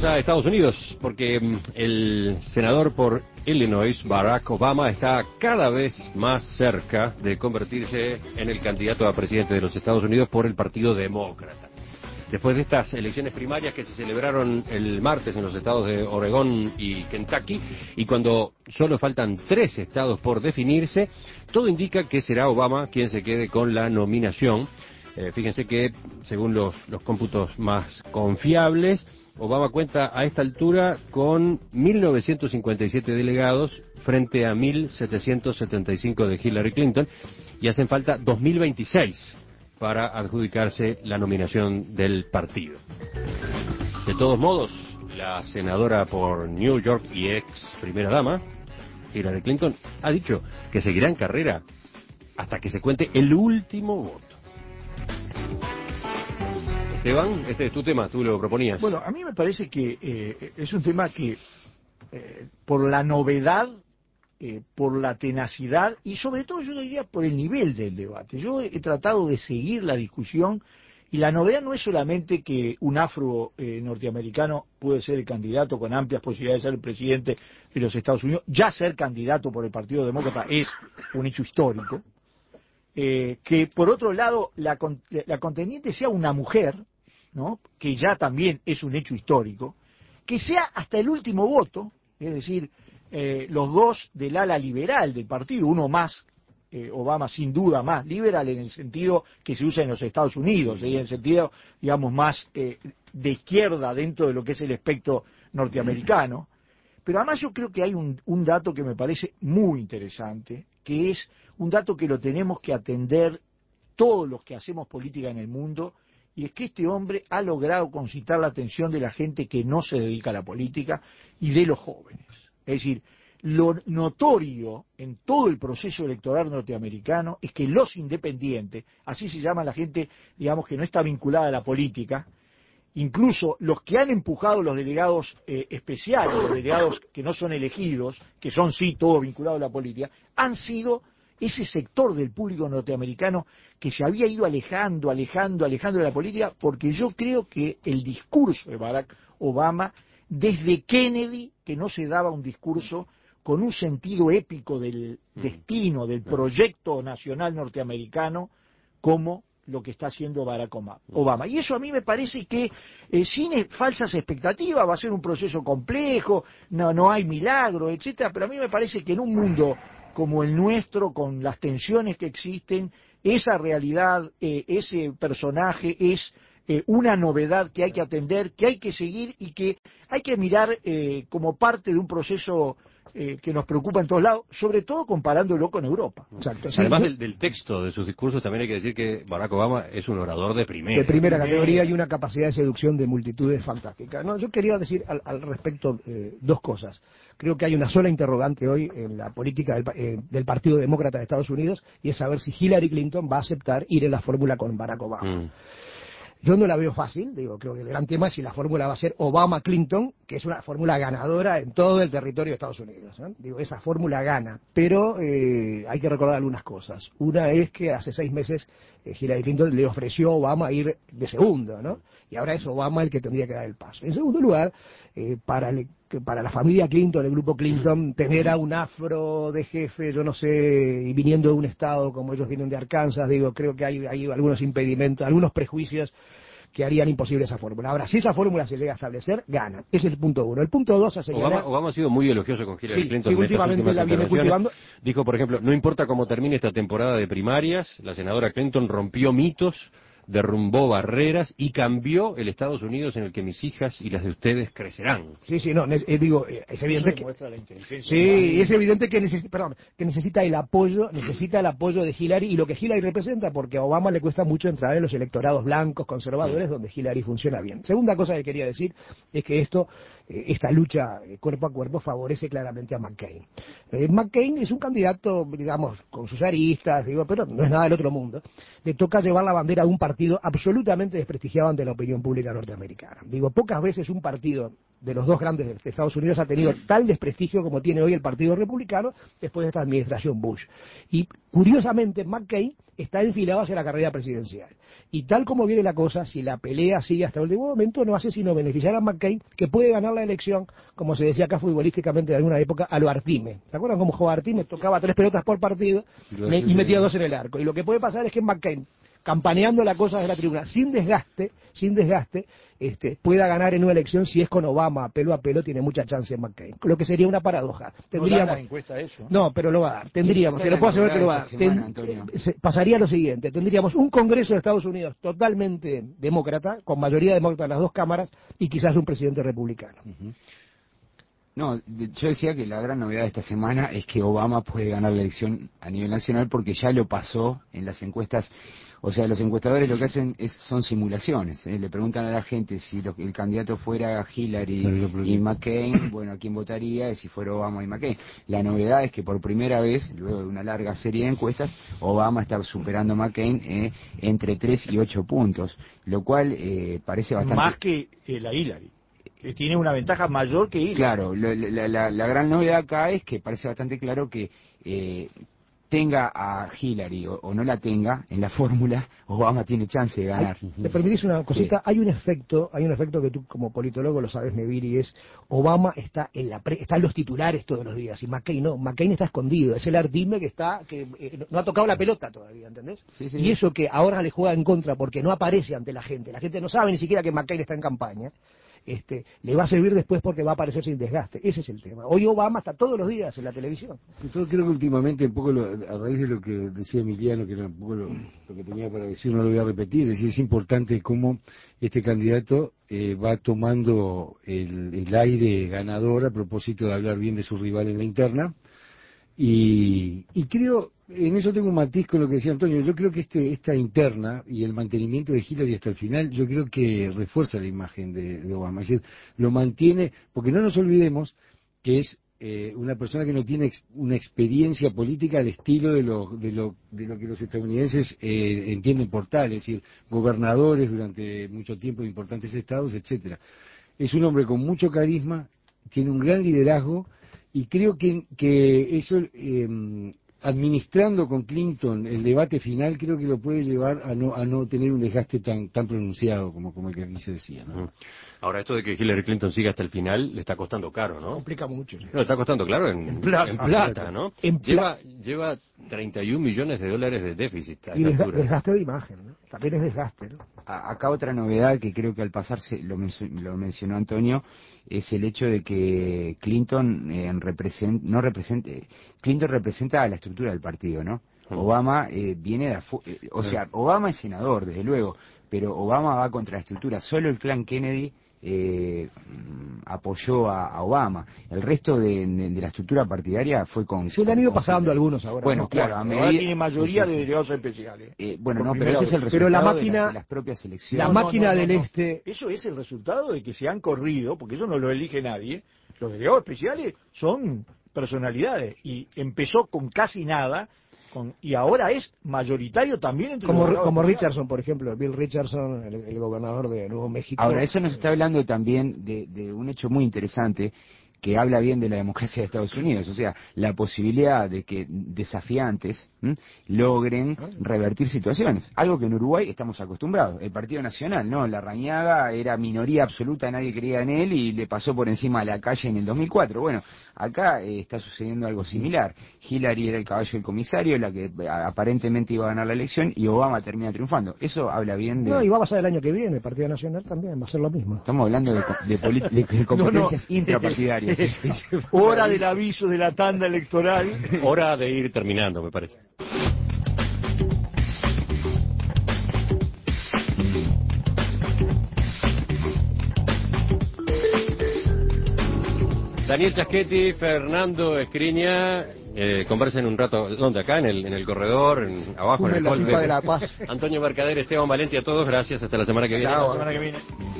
Vamos a Estados Unidos, porque el senador por Illinois, Barack Obama, está cada vez más cerca de convertirse en el candidato a presidente de los Estados Unidos por el Partido Demócrata. Después de estas elecciones primarias que se celebraron el martes en los estados de Oregón y Kentucky, y cuando solo faltan 3 estados por definirse, todo indica que será Obama quien se quede con la nominación. Fíjense que, según los cómputos más confiables, Obama cuenta a esta altura con 1.957 delegados frente a 1.775 de Hillary Clinton, y hacen falta 2.026 para adjudicarse la nominación del partido. De todos modos, la senadora por New York y ex primera dama, Hillary Clinton, ha dicho que seguirá en carrera hasta que se cuente el último voto. Esteban, este es tu tema, tú lo proponías. Bueno, a mí me parece que es un tema que, por la novedad, por la tenacidad y sobre todo yo diría por el nivel del debate. Yo he tratado de seguir la discusión y la novedad no es solamente que un afro norteamericano puede ser el candidato con amplias posibilidades de ser el presidente de los Estados Unidos. Ya ser candidato por el Partido Demócrata es un hecho histórico. Que por otro lado la contendiente sea una mujer, ¿no?, que ya también es un hecho histórico, que sea hasta el último voto, es decir, los dos del ala liberal del partido, uno más, Obama sin duda más liberal en el sentido que se usa en los Estados Unidos, en el sentido, digamos, más de izquierda dentro de lo que es el espectro norteamericano. Pero además yo creo que hay un dato que me parece muy interesante, que es un dato que lo tenemos que atender todos los que hacemos política en el mundo, y es que este hombre ha logrado concitar la atención de la gente que no se dedica a la política y de los jóvenes. Es decir, lo notorio en todo el proceso electoral norteamericano es que los independientes, así se llama la gente, digamos, que no está vinculada a la política, incluso los que han empujado los delegados especiales, los delegados que no son elegidos, que son sí todos vinculados a la política, han sido ese sector del público norteamericano que se había ido alejando de la política, porque yo creo que el discurso de Barack Obama, desde Kennedy, que no se daba un discurso con un sentido épico del destino, del proyecto nacional norteamericano, como lo que está haciendo Barack Obama. Y eso a mí me parece que, sin falsas expectativas, va a ser un proceso complejo, no hay milagro, etcétera, pero a mí me parece que en un mundo como el nuestro, con las tensiones que existen, esa realidad, ese personaje es una novedad que hay que atender, que hay que seguir y que hay que mirar como parte de un proceso que nos preocupa en todos lados, sobre todo comparándolo con Europa. Exacto. Sí, además del texto de sus discursos, también hay que decir que Barack Obama es un orador de primera categoría y una capacidad de seducción de multitudes fantástica. No, yo quería decir al respecto dos cosas. Creo que hay una sola interrogante hoy en la política del Partido Demócrata de Estados Unidos, y es saber si Hillary Clinton va a aceptar ir en la fórmula con Barack Obama. Yo no la veo fácil, creo que el gran tema es si la fórmula va a ser Obama-Clinton, que es una fórmula ganadora en todo el territorio de Estados Unidos, ¿no? Esa fórmula gana, pero hay que recordar algunas cosas. Una es que hace 6 meses Hillary Clinton le ofreció a Obama ir de segundo, ¿no? Y ahora es Obama el que tendría que dar el paso. En segundo lugar, para la familia Clinton, el grupo Clinton, tener a un afro de jefe, yo no sé, y viniendo de un estado como ellos vienen de Arkansas, creo que hay algunos impedimentos, algunos prejuicios que harían imposible esa fórmula. Ahora, si esa fórmula se llega a establecer, gana. Ese es el punto 1. El punto 2 a señalar... Obama ha sido muy elogioso con Hillary Clinton. Sí, últimamente la viene cultivando. Dijo, por ejemplo, no importa cómo termine esta temporada de primarias, la senadora Clinton rompió mitos, derrumbó barreras y cambió el Estados Unidos en el que mis hijas y las de ustedes crecerán. Sí, es evidente que... Sí, es evidente que necesita el apoyo de Hillary y lo que Hillary representa, porque a Obama le cuesta mucho entrar en los electorados blancos, conservadores, donde Hillary funciona bien. Segunda cosa que quería decir es que esta lucha cuerpo a cuerpo favorece claramente a McCain. McCain es un candidato, digamos, con sus aristas, pero no es nada del otro mundo. Le toca llevar la bandera de un partido absolutamente desprestigiado ante la opinión pública norteamericana. Pocas veces un partido de los dos grandes de Estados Unidos ha tenido tal desprestigio como tiene hoy el Partido Republicano después de esta administración Bush. Y curiosamente McCain está enfilado hacia la carrera presidencial. Y tal como viene la cosa, si la pelea sigue hasta el último momento, no hace sino beneficiar a McCain, que puede ganar la elección, como se decía acá futbolísticamente de alguna época, a lo Artime. ¿Se acuerdan cómo jugaba Artime? Tocaba 3 pelotas por partido y metía 2 en el arco. Y lo que puede pasar es que McCain, campaneando la cosa de la tribuna, sin desgaste, pueda ganar en una elección. Si es con Obama pelo a pelo, tiene mucha chance en McCain, lo que sería una paradoja. Tendríamos, no da la encuesta eso. No, pero lo va a dar. Tendríamos, que lo puedo asegurar que lo va a dar. Pasaría lo siguiente: tendríamos un Congreso de Estados Unidos totalmente demócrata, con mayoría demócrata en las dos cámaras, y quizás un presidente republicano. No, yo decía que la gran novedad de esta semana es que Obama puede ganar la elección a nivel nacional, porque ya lo pasó en las encuestas. O sea, los encuestadores lo que hacen son simulaciones, ¿eh? Le preguntan a la gente si el candidato fuera Hillary y McCain, bueno, ¿a quién votaría? Y si fuera Obama y McCain. La novedad es que por primera vez, luego de una larga serie de encuestas, Obama está superando a McCain entre 3 y 8 puntos, lo cual parece bastante... Más que la Hillary. Tiene una ventaja mayor que Hillary. Claro, la gran novedad acá es que parece bastante claro que tenga a Hillary o no la tenga en la fórmula, Obama tiene chance de ganar. ¿Me permitís una cosita? Sí. Hay un efecto que tú como politólogo lo sabes medir, y es: Obama está en los titulares todos los días, y McCain no. McCain está escondido, es el Artime que no ha tocado la pelota todavía, ¿entendés? Sí. Y eso que ahora le juega en contra porque no aparece ante la gente no sabe ni siquiera que McCain está en campaña. Le va a servir después porque va a aparecer sin desgaste. Ese es el tema. Hoy Obama está todos los días en la televisión. Yo creo que últimamente, un poco a raíz de lo que decía Emiliano, que era un poco lo que tenía para decir, no lo voy a repetir, es decir, es importante cómo este candidato va tomando el aire ganador a propósito de hablar bien de su rival en la interna. Y creo, en eso tengo un matiz con lo que decía Antonio. Yo creo que esta interna y el mantenimiento de Hillary hasta el final, yo creo que refuerza la imagen de Obama. Es decir, lo mantiene, porque no nos olvidemos que es una persona que no tiene una experiencia política al estilo de lo que los estadounidenses entienden por tal, es decir, gobernadores durante mucho tiempo de importantes estados, etcétera. Es un hombre con mucho carisma, tiene un gran liderazgo. Y creo que eso, administrando con Clinton el debate final, creo que lo puede llevar a no tener un desgaste tan pronunciado como el que aquí se decía, ¿no? Ahora, esto de que Hillary Clinton siga hasta el final le está costando caro, ¿no? Complica mucho. No, le está costando claro en plata, ¿no? Lleva 31 millones de dólares de déficit. Y desgaste de imagen, ¿no? También es desgaste, ¿no? Acá otra novedad que creo que al pasarse, lo mencionó Antonio, es el hecho de que Clinton Clinton representa a la estructura del partido, ¿no? Obama viene de Obama es senador, desde luego, pero Obama va contra la estructura. Solo el clan Kennedy apoyó a Obama. El resto de la estructura partidaria fue con... Se le han ido pasando algunos ahora. Bueno, claro, a medida... Ahora tiene mayoría de delegados especiales. Bueno, no, pero ese es el resultado de las propias elecciones. La máquina del este... Eso es el resultado de que se han corrido, porque eso no lo elige nadie. Los delegados especiales son personalidades, y empezó con casi nada, y ahora es mayoritario también entre como Richardson, por ejemplo, Bill Richardson, el gobernador de Nuevo México. Ahora, eso nos está hablando también de un hecho muy interesante que habla bien de la democracia de Estados Unidos, o sea, la posibilidad de que desafiantes logren revertir situaciones, algo que en Uruguay estamos acostumbrados. El Partido Nacional, ¿no? Larrañaga era minoría absoluta, nadie creía en él y le pasó por encima a la calle en el 2004. Bueno, acá está sucediendo algo similar. Hillary era el caballo del comisario, la que aparentemente iba a ganar la elección, y Obama termina triunfando. Eso habla bien de... No, y va a pasar el año que viene, el Partido Nacional también va a ser lo mismo. Estamos hablando de competencias intrapartidarias. Hora del aviso de la tanda electoral. Hora de ir terminando, me parece. Daniel Chaschetti, Fernando Escriña, conversen un rato. ¿Dónde? Acá, en el corredor, abajo en el hall. De la Paz. Antonio Mercader, Esteban Valenti, a todos, gracias. Hasta la semana que viene. Chao, la semana que viene.